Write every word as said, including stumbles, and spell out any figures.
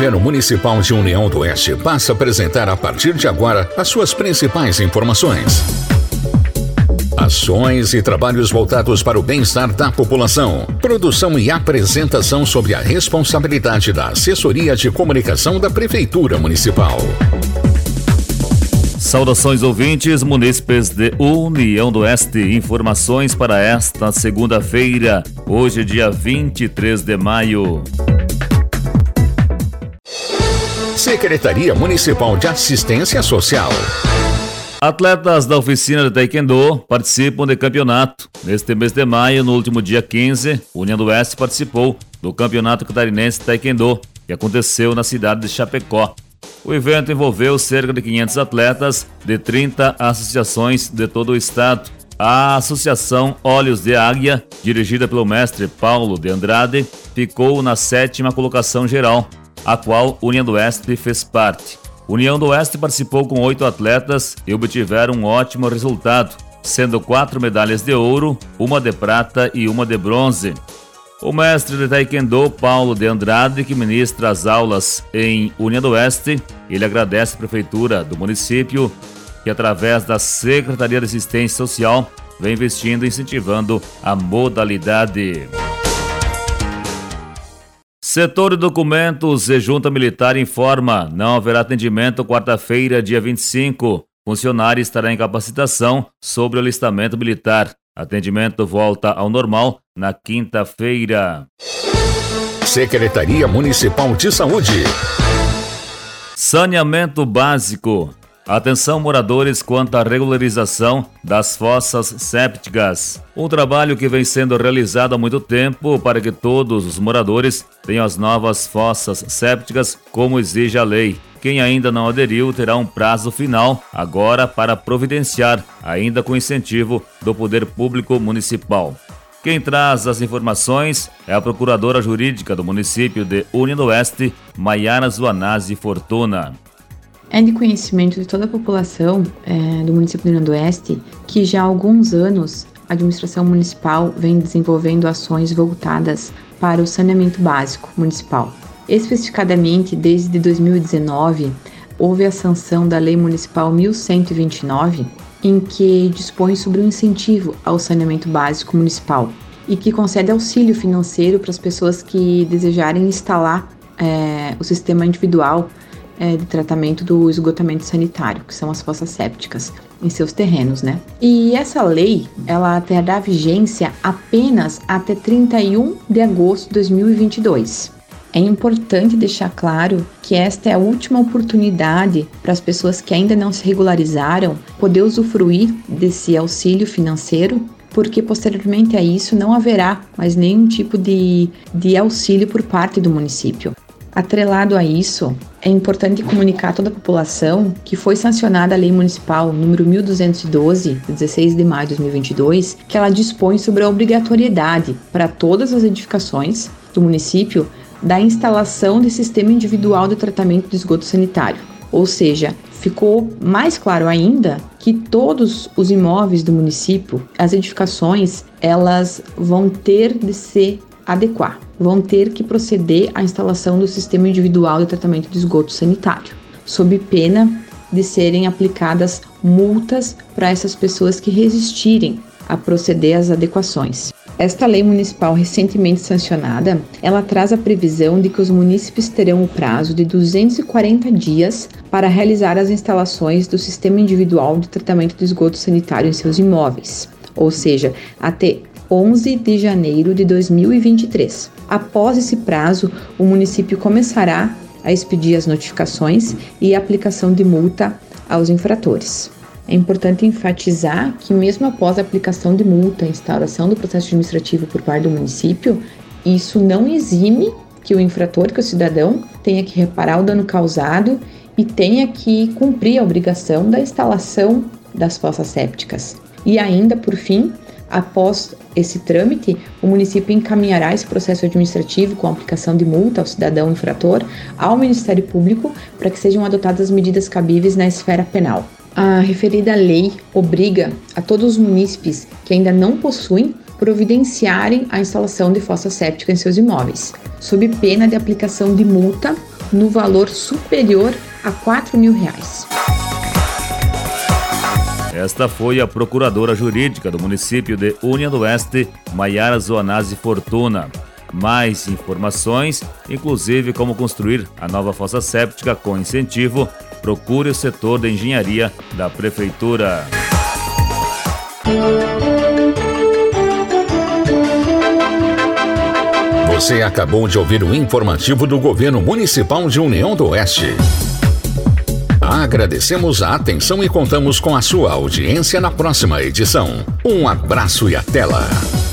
Governo Municipal de União do Oeste passa a apresentar a partir de agora as suas principais informações. Ações e trabalhos voltados para o bem-estar da população. Produção e apresentação sob a responsabilidade da Assessoria de Comunicação da Prefeitura Municipal. Saudações ouvintes, munícipes de União do Oeste. Informações para esta segunda-feira, hoje dia vinte e três de maio. Secretaria Municipal de Assistência Social. Atletas da oficina de Taekwondo participam de campeonato. Neste mês de maio, no último dia quinze, União do Oeste participou do Campeonato Catarinense de Taekwondo, que aconteceu na cidade de Chapecó. O evento envolveu cerca de quinhentos atletas de trinta associações de todo o estado. A Associação Olhos de Águia, dirigida pelo mestre Paulo de Andrade, ficou na sétima colocação geral, a qual União do Oeste fez parte. União do Oeste participou com oito atletas e obtiveram um ótimo resultado, sendo quatro medalhas de ouro, uma de prata e uma de bronze. O mestre de Taekwondo, Paulo de Andrade, que ministra as aulas em União do Oeste, ele agradece a Prefeitura do município, que através da Secretaria de Assistência Social vem investindo e incentivando a modalidade. Setor de Documentos e Junta Militar informa, não haverá atendimento quarta-feira, dia vinte e cinco. Funcionário estará em capacitação sobre o alistamento militar. Atendimento volta ao normal na quinta-feira. Secretaria Municipal de Saúde. Saneamento básico. Atenção, moradores, quanto à regularização das fossas sépticas. Um trabalho que vem sendo realizado há muito tempo para que todos os moradores tenham as novas fossas sépticas, como exige a lei. Quem ainda não aderiu terá um prazo final agora para providenciar, ainda com incentivo do Poder Público Municipal. Quem traz as informações é a Procuradora Jurídica do município de União do Oeste, Maiara Zuanazzi Fortuna. É de conhecimento de toda a população é, do município de União do Oeste que já há alguns anos a administração municipal vem desenvolvendo ações voltadas para o saneamento básico municipal. Especificadamente, desde dois mil e dezenove, houve a sanção da Lei Municipal mil cento e vinte e nove, em que dispõe sobre um incentivo ao saneamento básico municipal e que concede auxílio financeiro para as pessoas que desejarem instalar é, o sistema individual de tratamento do esgotamento sanitário, que são as fossas sépticas, em seus terrenos, né? E essa lei, ela terá vigência apenas até trinta e um de agosto de dois mil e vinte e dois. É importante deixar claro que esta é a última oportunidade para as pessoas que ainda não se regularizaram poder usufruir desse auxílio financeiro, porque posteriormente a isso não haverá mais nenhum tipo de, de auxílio por parte do município. Atrelado a isso, é importante comunicar a toda a população que foi sancionada a Lei Municipal número mil duzentos e doze, de dezesseis de maio de dois mil e vinte e dois, que ela dispõe sobre a obrigatoriedade para todas as edificações do município da instalação de sistema individual de tratamento de esgoto sanitário. Ou seja, ficou mais claro ainda que todos os imóveis do município, as edificações, elas vão ter de se adequar, vão ter que proceder à instalação do sistema individual de tratamento de esgoto sanitário, sob pena de serem aplicadas multas para essas pessoas que resistirem a proceder às adequações. Esta lei municipal recentemente sancionada, ela traz a previsão de que os munícipes terão o prazo de duzentos e quarenta dias para realizar as instalações do sistema individual de tratamento de esgoto sanitário em seus imóveis, ou seja, até onze de janeiro de dois mil e vinte e três. Após esse prazo, o município começará a expedir as notificações e a aplicação de multa aos infratores. É importante enfatizar que mesmo após a aplicação de multa e instauração do processo administrativo por parte do município, isso não exime que o infrator, que o cidadão, tenha que reparar o dano causado e tenha que cumprir a obrigação da instalação das fossas sépticas. E ainda, por fim, após esse trâmite, o município encaminhará esse processo administrativo com a aplicação de multa ao cidadão infrator ao Ministério Público para que sejam adotadas as medidas cabíveis na esfera penal. A referida lei obriga a todos os munícipes que ainda não possuem providenciarem a instalação de fossa séptica em seus imóveis, sob pena de aplicação de multa no valor superior a quatro mil reais. Esta foi a procuradora jurídica do município de União do Oeste, Maiara Zoanazzi Fortuna. Mais informações, inclusive como construir a nova fossa séptica com incentivo, procure o setor de engenharia da Prefeitura. Você acabou de ouvir o informativo do Governo Municipal de União do Oeste. Agradecemos a atenção e contamos com a sua audiência na próxima edição. Um abraço e até lá!